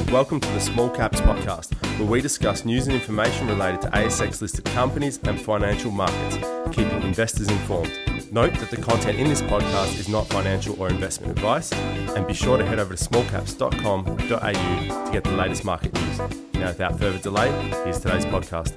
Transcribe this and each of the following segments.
Welcome to the Small Caps Podcast, where we discuss news and information related to ASX-listed companies and financial markets, keeping investors informed. Note that the content in this podcast is not financial or investment advice, and be sure to head over to smallcaps.com.au to get the latest market news. Now, without further delay, here's today's podcast.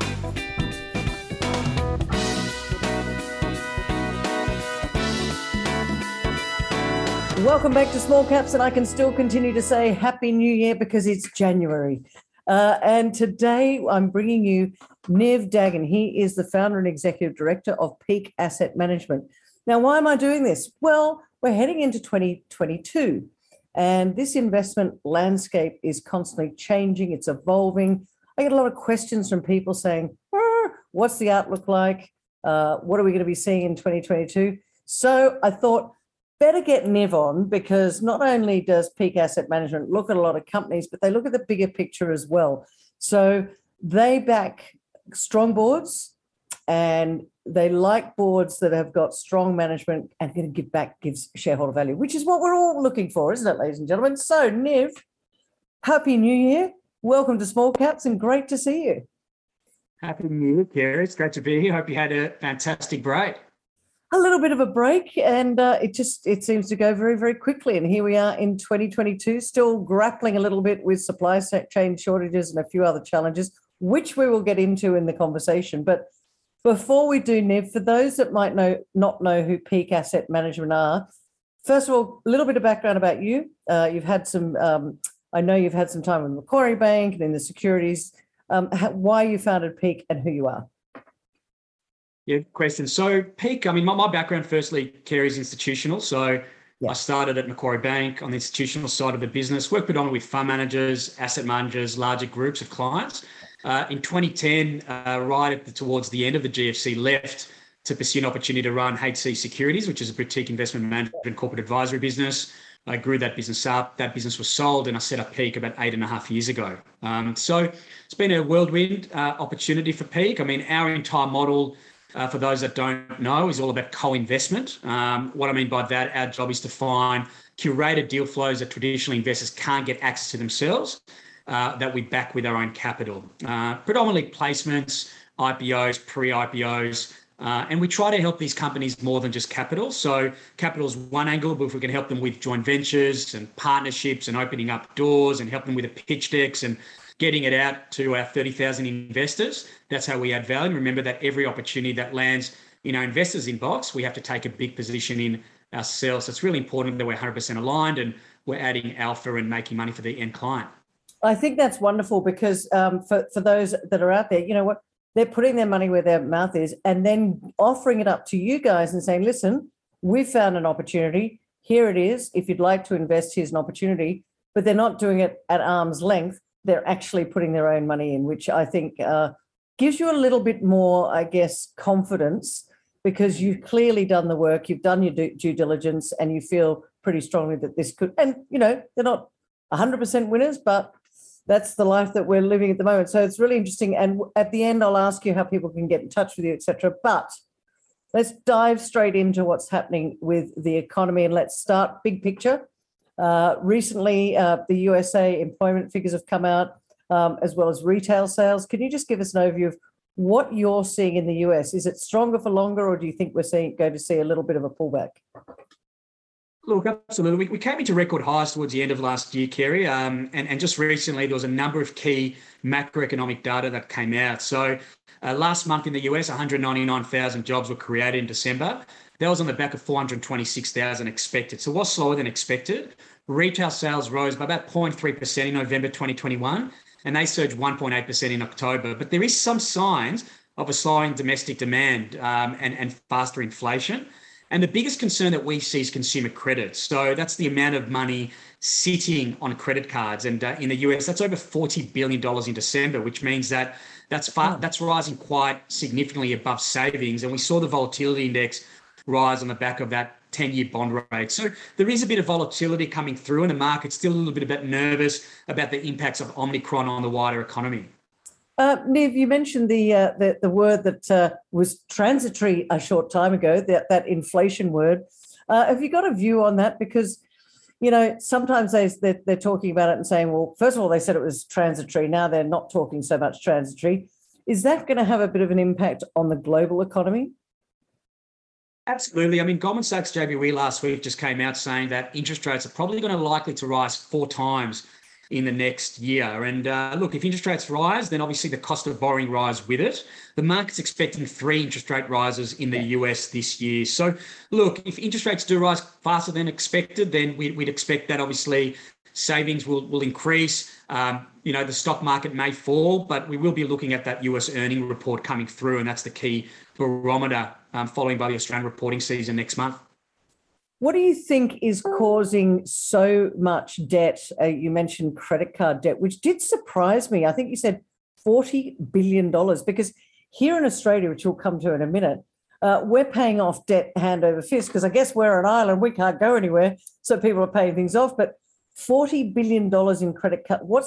Welcome back to Small Caps, and I can still continue to say Happy New Year because it's January. And today I'm bringing you Niv Dagan. He is the founder and executive director of Peak Asset Management. Now, why am I doing this? Well, we're heading into 2022, and this investment landscape is constantly changing. It's evolving. I get a lot of questions from people saying, what's the outlook like? What are we going to be seeing in 2022? So I thought, better get Niv on, because not only does Peak Asset Management look at a lot of companies, but they look at the bigger picture as well. So they back strong boards, and they like boards that have got strong management and going to give back, gives shareholder value, which is what we're all looking for, isn't it, ladies and gentlemen? So Niv, Happy New Year. Welcome to Small Caps, and great to see you. Happy New Year, Kerry. It's great to be here. Hope you had a fantastic break. A little bit of a break, and it seems to go very, very quickly. And here we are in 2022, still grappling a little bit with supply chain shortages and a few other challenges, which we will get into in the conversation. But before we do, Niv, for those that might not know who Peak Asset Management are, first of all, a little bit of background about you. You've had some, I know you've had some time with Macquarie Bank and in the securities. Why you founded Peak and who you are. Yeah, question. So Peak, my background, firstly, Kerry, is institutional. So I started at Macquarie Bank on the institutional side of the business, worked predominantly with fund managers, asset managers, larger groups of clients. In 2010, towards the end of the GFC, left to pursue an opportunity to run HC Securities, which is a boutique investment management and corporate advisory business. I grew that business up. That business was sold, and I set up Peak about 8.5 years ago. So it's been a whirlwind opportunity for Peak. Our entire model, for those that don't know, is all about co-investment. What I mean by that, our job is to find curated deal flows that traditionally investors can't get access to themselves, that we back with our own capital. Predominantly placements, IPOs, pre-IPOs, and we try to help these companies more than just capital. So capital is one angle, but if we can help them with joint ventures and partnerships and opening up doors and help them with the pitch decks and getting it out to our 30,000 investors, that's how we add value. And remember that every opportunity that lands in our investors' inbox, we have to take a big position in ourselves. So it's really important that we're 100% aligned and we're adding alpha and making money for the end client. I think that's wonderful because for those that are out there, you know what, they're putting their money where their mouth is and then offering it up to you guys and saying, listen, we've found an opportunity. Here it is. If you'd like to invest, here's an opportunity. But they're not doing it at arm's length. They're actually putting their own money in, which I think gives you a little bit more, I guess, confidence, because you've clearly done the work, you've done your due diligence, and you feel pretty strongly that this could, and, you know, they're not 100% winners, but that's the life that we're living at the moment. So it's really interesting. And at the end, I'll ask you how people can get in touch with you, etc. But let's dive straight into what's happening with the economy, and let's start big picture. Recently, the USA employment figures have come out, as well as retail sales. Can you just give us an overview of what you're seeing in the US? Is it stronger for longer, or do you think we're going to see a little bit of a pullback? Look, absolutely. We came into record highs towards the end of last year, Kerry, and just recently there was a number of key macroeconomic data that came out. So last month in the US, 199,000 jobs were created in December. That was on the back of 426,000 expected. So it was slower than expected. Retail sales rose by about 0.3% in November 2021, and they surged 1.8% in October. But there is some signs of a slowing domestic demand and faster inflation. And the biggest concern that we see is consumer credit. So that's the amount of money sitting on credit cards. And in the US, that's over $40 billion in December, which means that that's rising quite significantly above savings. And we saw the volatility index rise on the back of that 10-year bond rate. So there is a bit of volatility coming through, and the market's still a little bit nervous about the impacts of Omicron on the wider economy. Niv, you mentioned the word that was transitory a short time ago, that inflation word. Have you got a view on that? Because sometimes they're talking about it and saying, well, first of all, they said it was transitory. Now they're not talking so much transitory. Is that going to have a bit of an impact on the global economy? Absolutely. I mean, Goldman Sachs JBWE last week just came out saying that interest rates are probably going to likely to rise 4 times in the next year. And look, if interest rates rise, then obviously the cost of borrowing rise with it. The market's expecting 3 interest rate rises in the US this year. So look, if interest rates do rise faster than expected, then we'd expect that obviously savings will increase. The stock market may fall, but we will be looking at that US earning report coming through, and that's the key barometer following by the Australian reporting season next month. What do you think is causing so much debt? You mentioned credit card debt, which did surprise me. I think you said $40 billion, because here in Australia, which we'll come to in a minute, we're paying off debt hand over fist, because I guess we're an island, we can't go anywhere, so people are paying things off. But $40 billion in credit card, what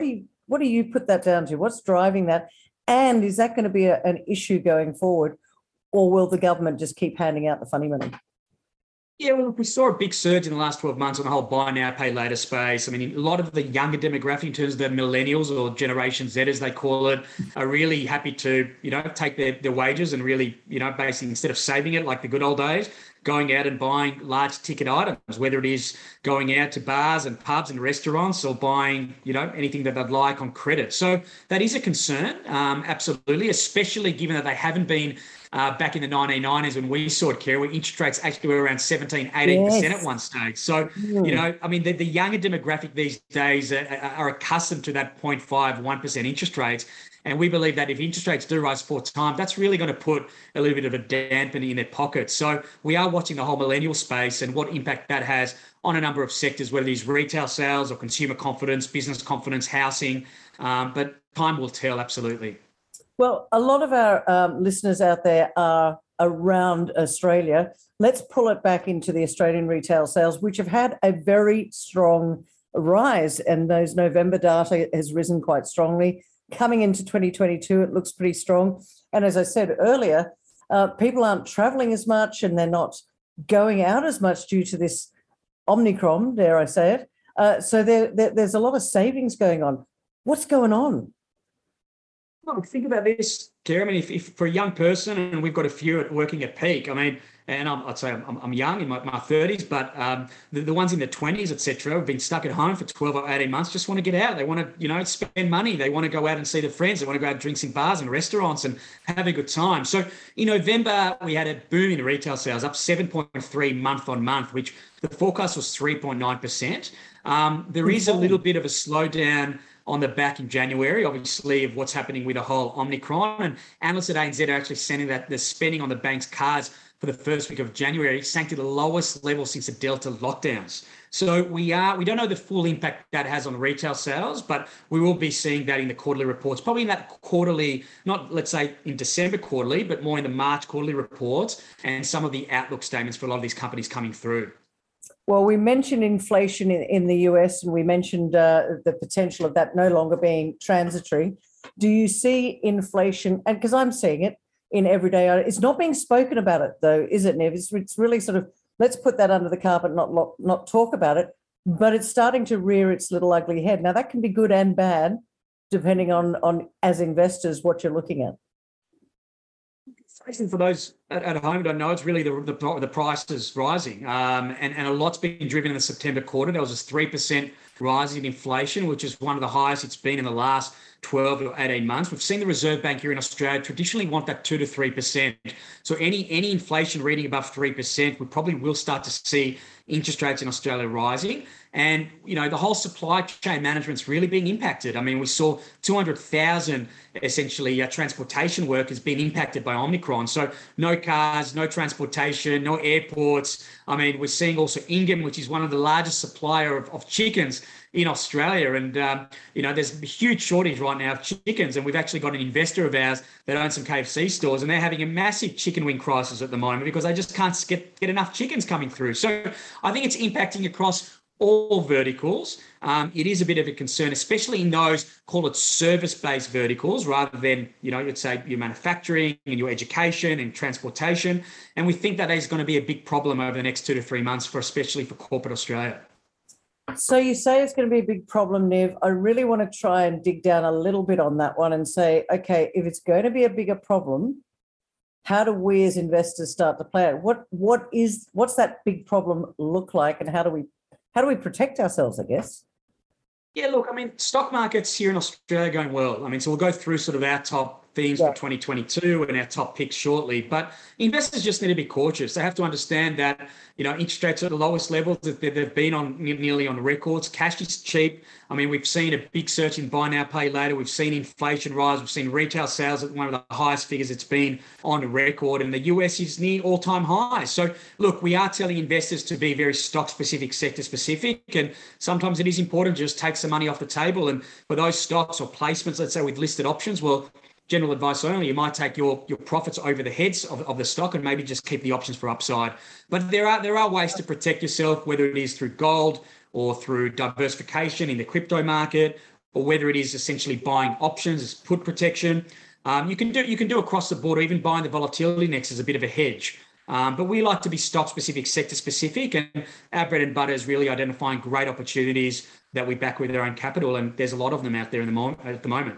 do you put that down to? What's driving that? And is that going to be an issue going forward, or will the government just keep handing out the funny money? Yeah, well, we saw a big surge in the last 12 months on the whole buy now, pay later space. I mean, a lot of the younger demographic, in terms of the millennials or Generation Z, as they call it, are really happy to, take their wages and really, basically, instead of saving it like the good old days, going out and buying large ticket items, whether it is going out to bars and pubs and restaurants or buying, anything that they'd like on credit. So that is a concern, absolutely, especially given that they haven't been back in the 1990s when we saw it, Kerry, where interest rates actually were around 17, 18% at one stage. So, I mean, the younger demographic these days are accustomed to that 0.5, 1% interest rates. And we believe that if interest rates do rise 4 times, that's really going to put a little bit of a dampener in their pockets. So we are watching the whole millennial space and what impact that has on a number of sectors, whether it's retail sales or consumer confidence, business confidence, housing. But time will tell, absolutely. Well, a lot of our listeners out there are around Australia. Let's pull it back into the Australian retail sales, which have had a very strong rise, and those November data has risen quite strongly. Coming into 2022, it looks pretty strong. And as I said earlier, people aren't travelling as much and they're not going out as much due to this Omicron, dare I say it. So there's a lot of savings going on. What's going on? Well, think about this, Kerry. I mean, if for a young person, and we've got a few working at Peak, I mean, and I'd say I'm young in my 30s, but the ones in their 20s, etc., have been stuck at home for 12 or 18 months, just want to get out. They want to, spend money. They want to go out and see their friends. They want to go out and drink in bars and restaurants and have a good time. So in November, we had a boom in retail sales, up 7.3 month on month, which the forecast was 3.9%. There is a little bit of a slowdown on the back in January, obviously, of what's happening with the whole Omicron. And analysts at ANZ are actually saying that the spending on the bank's cards for the first week of January sank to the lowest level since the Delta lockdowns. So we don't know the full impact that has on retail sales, but we will be seeing that in the quarterly reports, probably in that quarterly, not let's say in December quarterly, but more in the March quarterly reports and some of the outlook statements for a lot of these companies coming through. Well, we mentioned inflation in the US, and we mentioned the potential of that no longer being transitory. Do you see inflation? And because I'm seeing it in everyday, it's not being spoken about it, though, is it, Nev? It's really sort of, let's put that under the carpet, not talk about it, but it's starting to rear its little ugly head. Now, that can be good and bad, depending on as investors, what you're looking at. For those at home don't know, it's really the prices rising. And a lot's been driven in the September quarter. There was a 3% rise in inflation, which is one of the highest it's been in the last 12 or 18 months. We've seen the Reserve Bank here in Australia traditionally want that 2 to 3%. So any inflation reading above 3%, we probably will start to see interest rates in Australia rising. And, the whole supply chain management's really being impacted. I mean, we saw 200,000 essentially transportation workers being impacted by Omicron. So no cars, no transportation, no airports. I mean, we're seeing also Ingham, which is one of the largest supplier of chickens in Australia. And, there's a huge shortage right now of chickens. And we've actually got an investor of ours that owns some KFC stores, and they're having a massive chicken wing crisis at the moment because they just can't get enough chickens coming through. So I think it's impacting across all verticals. It is a bit of a concern, especially in those, call it service-based verticals, rather than, let's say your manufacturing and your education and transportation. And we think that is going to be a big problem over the next 2 to 3 months, especially for corporate Australia. So you say it's going to be a big problem, Niv. I really want to try and dig down a little bit on that one and say, okay, if it's going to be a bigger problem, how do we as investors start to play it? What's that big problem look like, and how do we protect ourselves, I guess? Yeah, look, I mean, stock markets here in Australia are going well. I mean, so we'll go through sort of our top themes for 2022 and our top picks shortly. But investors just need to be cautious. They have to understand that, interest rates are at the lowest levels that they've been on nearly on records. Cash is cheap. I mean, we've seen a big surge in buy now, pay later. We've seen inflation rise. We've seen retail sales at one of the highest figures it's been on record. And the US is near all-time highs. So, look, we are telling investors to be very stock-specific, sector-specific. And sometimes it is important to just take some money off the table. And for those stocks or placements, let's say with listed options, well, general advice only, you might take your profits over the heads of the stock and maybe just keep the options for upside. But there are ways to protect yourself, whether it is through gold or through diversification in the crypto market, or whether it is essentially buying options as put protection. You can do across the board, or even buying the volatility index as a bit of a hedge. But we like to be stock specific, sector specific, and our bread and butter is really identifying great opportunities that we back with our own capital, and there's a lot of them out there at the moment.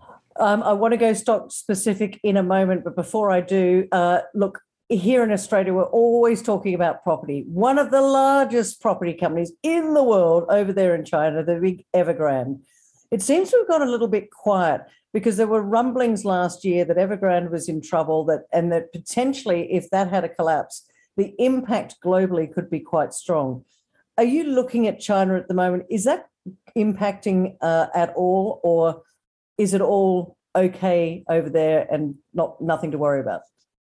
I want to go stock specific in a moment, but before I do, look, here in Australia, we're always talking about property. One of the largest property companies in the world over there in China, the big Evergrande. It seems to have gone a little bit quiet because there were rumblings last year that Evergrande was in trouble, and that potentially, if that had a collapse, the impact globally could be quite strong. Are you looking at China at the moment? Is that impacting at all, or is it all okay over there and nothing to worry about?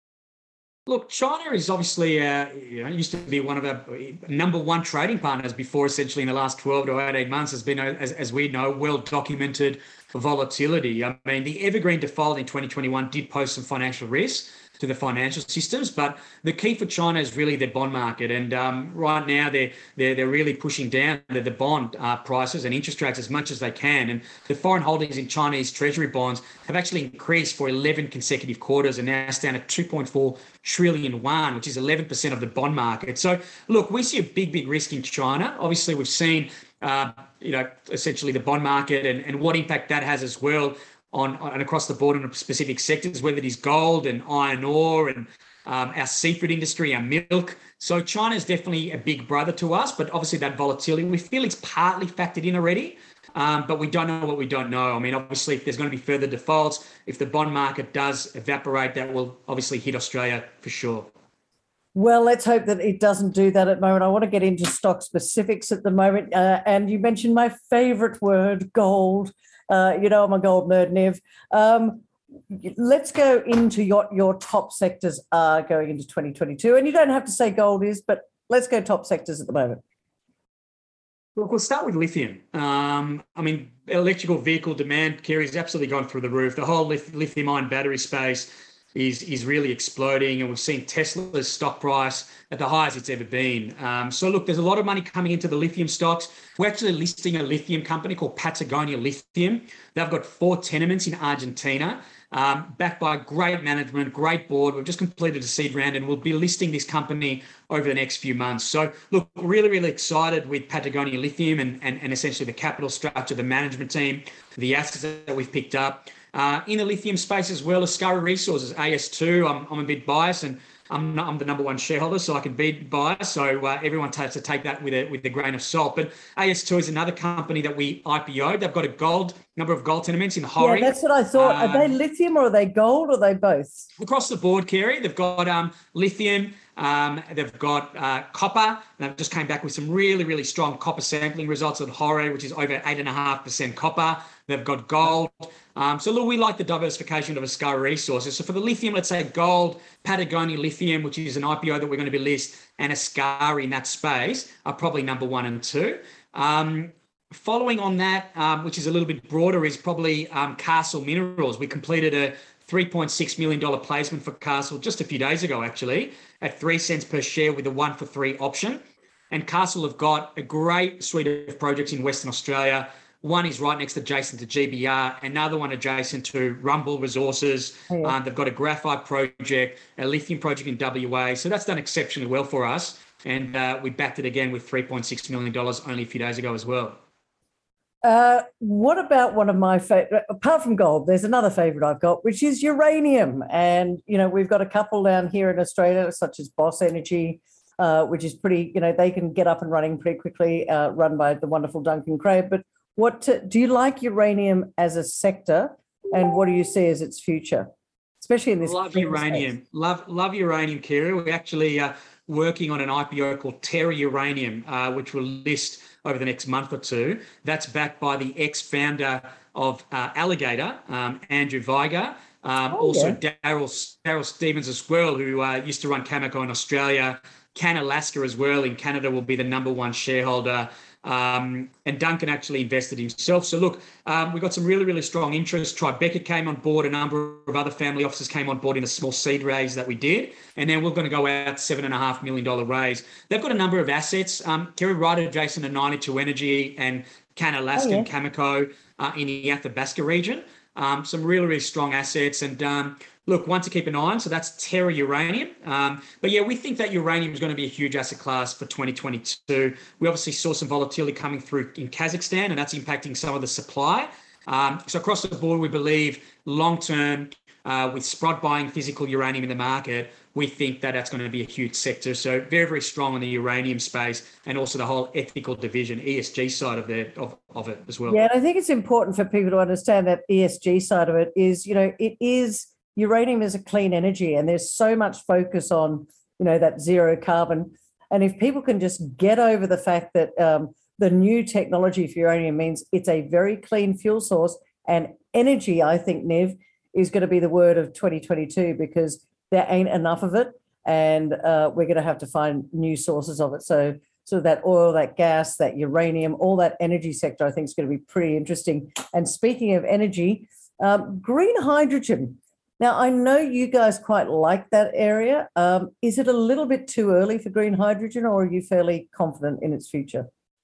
Look, China is obviously, used to be one of our number one trading partners before, essentially in the last 12 to 18 months has been, as we know, well-documented volatility. I mean, the Evergrande default in 2021 did pose some financial risk to the financial systems, but the key for China is really their bond market. And right now they're really pushing down the bond prices and interest rates as much as they can. And the foreign holdings in Chinese treasury bonds have actually increased for 11 consecutive quarters and now stand at 2.4 trillion yuan, which is 11% of the bond market. So look, we see a big risk in China. Obviously, we've seen essentially the bond market and what impact that has as well on across the board in specific sectors, whether it is gold and iron ore and our seafood industry, our milk. So China is definitely a big brother to us, but obviously that volatility, we feel it's partly factored in already, but we don't know what we don't know. I mean, obviously, if there's going to be further defaults, if the bond market does evaporate, that will obviously hit Australia for sure. Well, let's hope that it doesn't do that at the moment. I want to get into stock specifics at the moment. And you mentioned my favourite word, gold. I'm a gold nerd, Niv. Let's go into your top sectors going into 2022. And you don't have to say gold is, but let's go top sectors at the moment. Look, we'll start with lithium. Electrical vehicle demand, Kerry, has absolutely gone through the roof. The whole lithium-ion battery space is really exploding, and we've seen Tesla's stock price at the highest it's ever been. So look, there's a lot of money coming into the lithium stocks. We're actually listing a lithium company called Patagonia Lithium. They've got 4 tenements in Argentina, backed by great management, great board. We've just completed a seed round, and we'll be listing this company over the next few months. So look, really excited with Patagonia Lithium and essentially the capital structure, the management team, the assets that we've picked up. In the lithium space as well, Ascari Resources, AS2, I'm a bit biased, and I'm the number one shareholder, so I can be biased. So everyone has to take that with a grain of salt. But AS2 is another company that we IPO'd. They've got a number of gold tenements in Hori. Yeah, that's what I thought. Are they lithium or are they gold, or are they both? Across the board, Kerry, they've got lithium. They've got copper, and they've just came back with some really strong copper sampling results at Hori, which is over 8.5% copper. They've got gold. So look, we like the diversification of Ascari Resources. So for the lithium, let's say gold, Patagonia Lithium, which is an IPO that we're going to be listed, and Ascari in that space are probably number 1 and 2. Following on that, which is a little bit broader, is probably Castle Minerals. We completed a $3.6 million placement for Castle just a few days ago, actually, at 3 cents per share with a 1-for-3 option. And Castle have got a great suite of projects in Western Australia. One is right next adjacent to GBR, another one adjacent to Rumble Resources. Oh, yeah. They've got a graphite project, a lithium project in WA. So that's done exceptionally well for us. And we backed it again with $3.6 million only a few days ago as well. What about one of my favorite, apart from gold, there's another favorite I've got, which is uranium. And, we've got a couple down here in Australia, such as Boss Energy, which is pretty, they can get up and running pretty quickly, run by the wonderful Duncan Craib. But do you like uranium as a sector, and what do you see as its future, especially in this? Love uranium. Space? Love uranium, Kira. We're actually working on an IPO called Terra Uranium, which will list over the next month or two. That's backed by the ex-founder of Alligator, Andrew Viger. Daryl Stevens as well, who used to run Cameco in Australia. Canalaska as well in Canada will be the number one shareholder. And Duncan actually invested himself. So look, we got some really, really strong interest. Tribeca came on board. A number of other family offices came on board in a small seed raise that we did. And then we're going to go out $7.5 million raise. They've got a number of assets. Kerry, right adjacent to 92 Energy and Canalaska and Cameco in the Athabasca region. Some really, really strong assets. And look, one to keep an eye on. So that's Terra Uranium. But yeah, we think that uranium is going to be a huge asset class for 2022. We obviously saw some volatility coming through in Kazakhstan, and that's impacting some of the supply. So across the board, we believe long-term, with Sprott buying physical uranium in the market, we think that that's going to be a huge sector. So very, very strong in the uranium space, and also the whole ethical division, ESG side of it as well. Yeah, and I think it's important for people to understand that ESG side of it is, uranium is a clean energy, and there's so much focus on, that zero carbon. And if people can just get over the fact that the new technology for uranium means it's a very clean fuel source, and energy, I think, Niv, is going to be the word of 2022, because there ain't enough of it, and we're going to have to find new sources of it. So that oil, that gas, that uranium, all that energy sector, I think is going to be pretty interesting. And speaking of energy, green hydrogen. Now, I know you guys quite like that area. Is it a little bit too early for green hydrogen, or are you fairly confident in its future?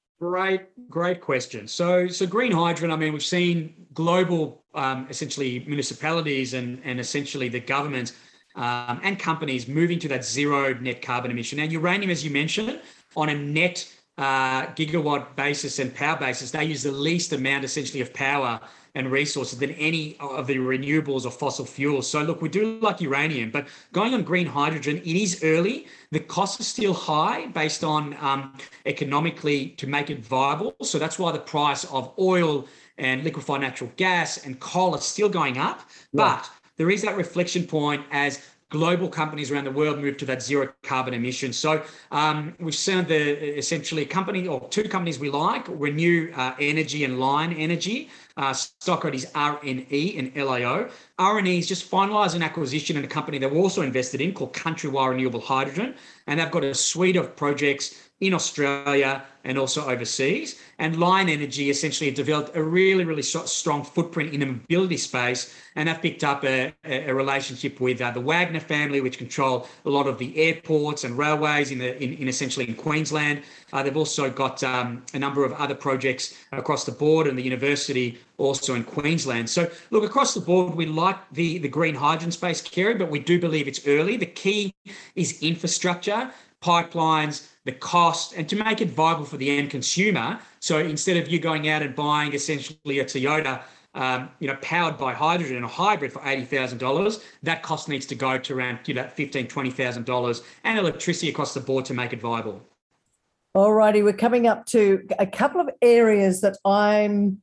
Great question. So green hydrogen, I mean, we've seen global, essentially municipalities and essentially the government and companies moving to that zero net carbon emission. Now, uranium, as you mentioned, on a net gigawatt basis and power basis, they use the least amount essentially of power and resources than any of the renewables or fossil fuels. So look, we do like uranium, but going on green hydrogen, it is early. The costs are still high based on economically to make it viable. So that's why the price of oil and liquefied natural gas and coal are still going up. Yeah. But there is that reflection point as global companies around the world move to that zero carbon emission. So we've seen essentially a company or two companies we like, Renew Energy and Line Energy. Stock code is RNE and LIO. RNE is just finalising acquisition in a company that we're also invested in called Countrywide Renewable Hydrogen. And they've got a suite of projects in Australia and also overseas. And Line Energy essentially developed a really, really strong footprint in the mobility space. And they've picked up a relationship with the Wagner family, which control a lot of the airports and railways in essentially in Queensland. They've also got a number of other projects across the board, and the university also in Queensland. So look, across the board, we like the green hydrogen space, Kerry, but we do believe it's early. The key is infrastructure, pipelines, the cost, and to make it viable for the end consumer. So instead of you going out and buying essentially a Toyota, powered by hydrogen or hybrid for $80,000, that cost needs to go to around $15,000, $20,000, and electricity across the board to make it viable. All righty, we're coming up to a couple of areas that I'm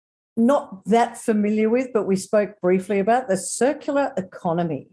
not that familiar with, but we spoke briefly about the circular economy,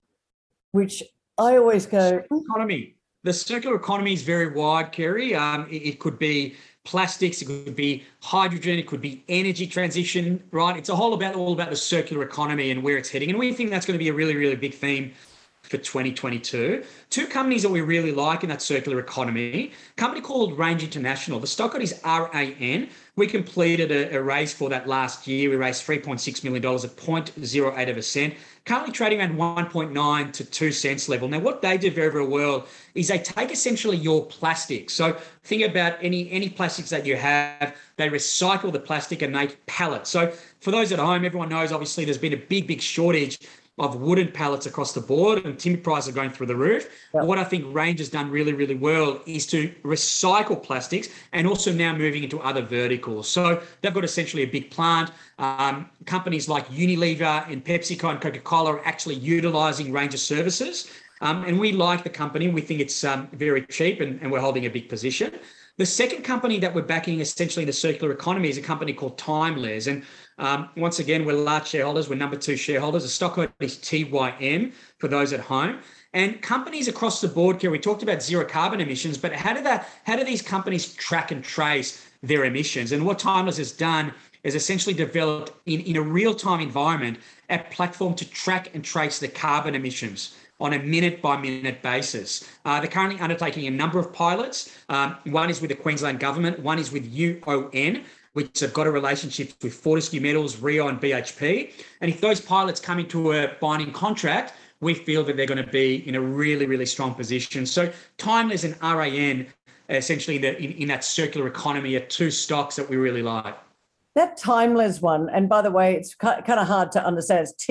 which I always go... The circular economy is very wide, Kerry. It could be plastics, it could be hydrogen, it could be energy transition, right? It's all about the circular economy and where it's heading. And we think that's going to be a really, really big theme for 2022. Two companies that we really like in that circular economy, a company called Range International. The stock code is RAN. We completed a raise for that last year. We raised $3.6 million at 0.08 of a cent. Currently trading around 1.9 to 2 cents level. Now, what they do very, very well is they take essentially your plastic. So think about any plastics that you have, they recycle the plastic and make pallets. So for those at home, everyone knows, obviously, there's been a big, big shortage of wooden pallets across the board, and timber prices are going through the roof. Yep. What I think Range has done really, really well is to recycle plastics and also now moving into other verticals. So they've got essentially a big plant. Companies like Unilever and PepsiCo and Coca-Cola are actually utilising Range's services. And we like the company. We think it's very cheap and we're holding a big position. The second company that we're backing essentially in the circular economy is a company called Timeless. And once again, we're large shareholders. We're number 2 shareholders. The stock code is TYM for those at home. And companies across the board, Kerry, we talked about zero carbon emissions, but how do these companies track and trace their emissions? And what Timeless has done is essentially developed in a real-time environment a platform to track and trace the carbon emissions on a minute-by-minute basis. They're currently undertaking a number of pilots. One is with the Queensland Government, one is with UON, which have got a relationship with Fortescue Metals, Rio and BHP. And if those pilots come into a binding contract, we feel that they're going to be in a really, really strong position. So Timeless and RAN, essentially in that circular economy, are 2 stocks that we really like. That Timeless one, and by the way, it's kind of hard to understand. It's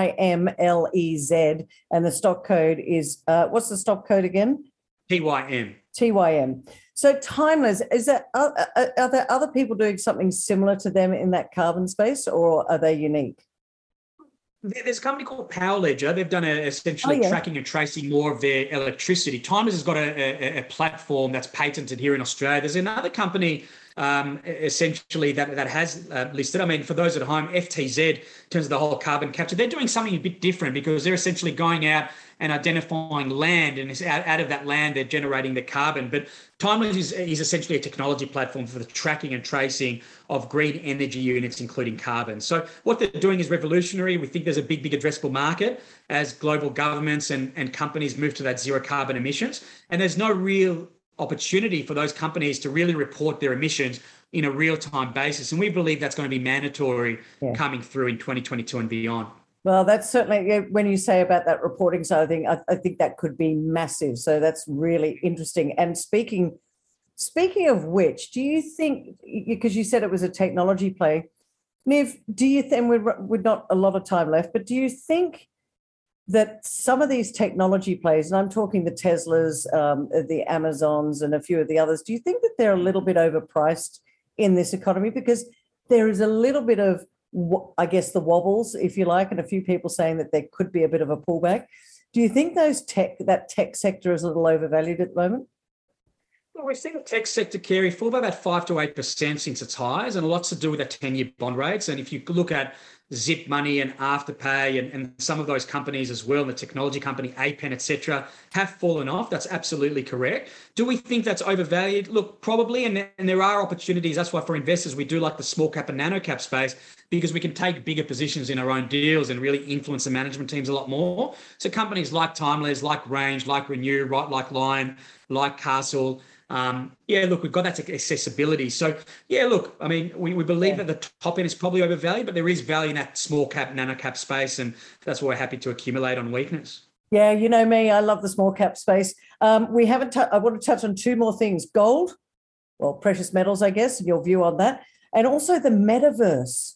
TYMLEZ, and the stock code is, what's the stock code again? TYM. TYM. So Timeless, are there other people doing something similar to them in that carbon space, or are they unique? There's a company called Power Ledger. They've done essentially tracking and tracing more of their electricity. Timeless has got a platform that's patented here in Australia. There's another company essentially that has listed. I mean, for those at home, FTZ, in terms of the whole carbon capture, they're doing something a bit different because they're essentially going out and identifying land, and out of that land, they're generating the carbon. But Timeless is essentially a technology platform for the tracking and tracing of green energy units, including carbon. So what they're doing is revolutionary. We think there's a big addressable market as global governments and companies move to that zero carbon emissions. And there's no real opportunity for those companies to really report their emissions in a real-time basis. And we believe that's going to be mandatory coming through in 2022 and beyond. Well, that's certainly, when you say about that reporting side of things, I think that could be massive. So that's really interesting. And speaking of which, do you think, because you said it was a technology play, Niv, do you think, we've not a lot of time left, but do you think that some of these technology plays, and I'm talking the Teslas, the Amazons and a few of the others, do you think that they're a little bit overpriced in this economy? Because there is a little bit of, I guess, the wobbles, if you like, and a few people saying that there could be a bit of a pullback. Do you think that tech sector is a little overvalued at the moment? Well, we've seen the tech sector, Kerry, fall by about 5 to 8% since its highs, and lots to do with the 10-year bond rates. And if you look at Zip Money and Afterpay and some of those companies as well, and the technology company Appen, etc., have fallen off. That's absolutely correct. Do we think that's overvalued? Look, probably, and there are opportunities. That's why for investors, we do like the small cap and nano cap space, because we can take bigger positions in our own deals and really influence the management teams a lot more. So companies like Timeless, like Range, like Renew, right, like Lion, like Castle, look, we've got that accessibility. So, look, I mean, we believe that the top end is probably overvalued, but there is value in that small cap, nano cap space, and that's why we're happy to accumulate on weakness. Yeah, you know me, I love the small cap space. I want to touch on 2 more things. Gold, well, precious metals, I guess, and your view on that, and also the metaverse.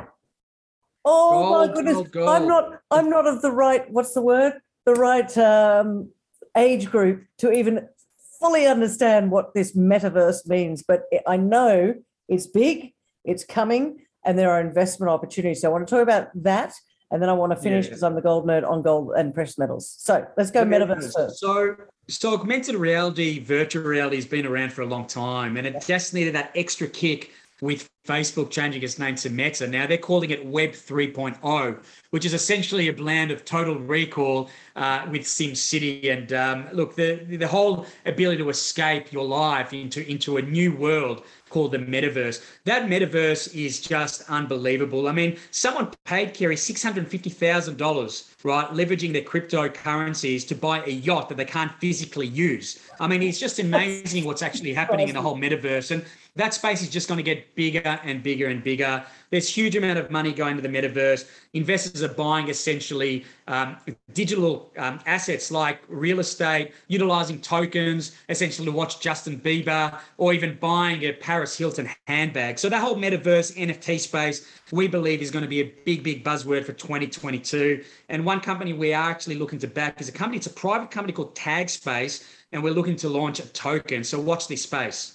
Oh, gold, my goodness. Gold. I'm not of the right, what's the word? The right age group to even fully understand what this metaverse means, but I know it's big, it's coming, and there are investment opportunities. So I want to talk about that, and then I want to finish, because I'm the gold nerd, on gold and precious metals. So let's go metaverse first. So augmented reality, virtual reality has been around for a long time, and it just needed that extra kick with Facebook changing its name to Meta. Now they're calling it Web 3.0, which is essentially a blend of Total Recall with SimCity. And look, the whole ability to escape your life into a new world called the metaverse. That metaverse is just unbelievable. I mean, someone paid, Kerry, $650,000, right, leveraging their cryptocurrencies to buy a yacht that they can't physically use. I mean, it's just amazing what's actually happening in the whole metaverse. And that space is just going to get bigger and bigger and bigger. There's huge amount of money going to the metaverse. Investors are buying essentially digital assets like real estate, utilizing tokens, essentially to watch Justin Bieber, or even buying a Paris Hilton handbag. So that whole metaverse NFT space, we believe, is going to be a big, big buzzword for 2022. And one company we are actually looking to back is it's a private company called Tag Space, and we're looking to launch a token. So watch this space.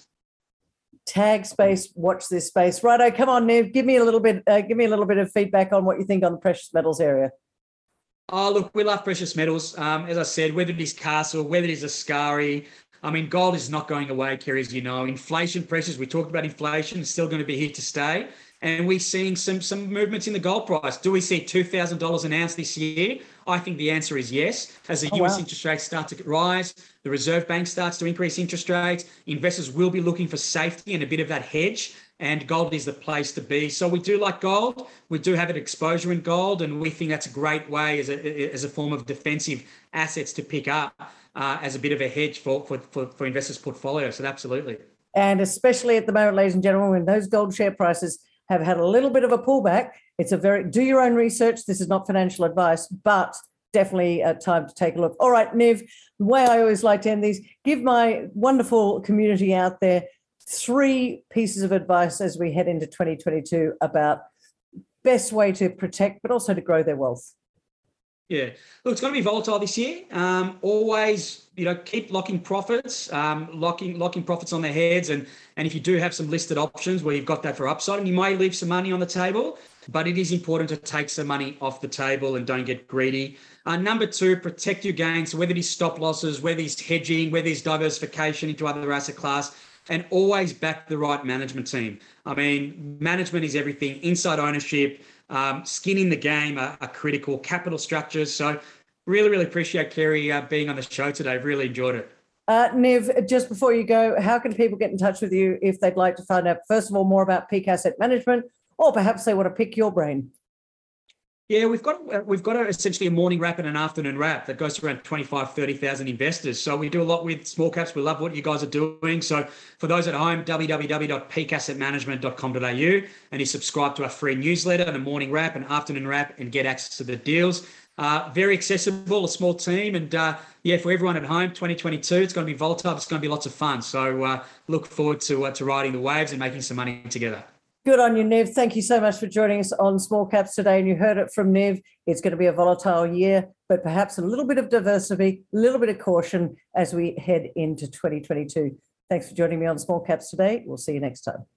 Tag Space, watch this space. Righto, come on, Nev, give me a little bit of feedback on what you think on the precious metals area. Oh, look, we love precious metals. As I said, whether it is Castle, whether it is Ascari, I mean, gold is not going away, Kerry, as you know. Inflation pressures, we talked about inflation, is still going to be here to stay. And we're seeing some movements in the gold price. Do we see $2,000 an ounce this year? I think the answer is yes. As the US interest rates start to rise, the Reserve Bank starts to increase interest rates, investors will be looking for safety and a bit of that hedge, and gold is the place to be. So we do like gold. We do have an exposure in gold, and we think that's a great way as a form of defensive assets to pick up as a bit of a hedge for investors' portfolios. So absolutely. And especially at the moment, ladies and gentlemen, when those gold share prices have had a little bit of a pullback, it's do your own research. This is not financial advice, but definitely time to take a look. All right, Nev, the way I always like to end these, give my wonderful community out there 3 pieces of advice as we head into 2022 about best way to protect, but also to grow their wealth. Yeah, look, it's going to be volatile this year. Always, keep locking profits, locking profits on their heads. And if you do have some listed options where you've got that for upside, and you may leave some money on the table, but it is important to take some money off the table and don't get greedy. Number 2, protect your gains. So whether it is stop losses, whether it's hedging, whether it's diversification into other asset class, and always back the right management team. I mean, management is everything. Inside ownership, skin in the game are critical, capital structures. So really, really appreciate Kerry being on the show today. I've really enjoyed it. Nev, just before you go, how can people get in touch with you if they'd like to find out, first of all, more about Peak Asset Management, or perhaps they want to pick your brain? Yeah, we've got essentially a morning wrap and an afternoon wrap that goes to around 30,000 investors. So we do a lot with small caps. We love what you guys are doing. So for those at home, www.peakassetmanagement.com.au, and you subscribe to our free newsletter, the morning wrap and afternoon wrap, and get access to the deals. Very accessible, a small team. And for everyone at home, 2022, it's going to be volatile. It's going to be lots of fun. So look forward to riding the waves and making some money together. Good on you, Nev. Thank you so much for joining us on Small Caps today. And you heard it from Nev. It's going to be a volatile year, but perhaps a little bit of diversity, a little bit of caution as we head into 2022. Thanks for joining me on Small Caps today. We'll see you next time.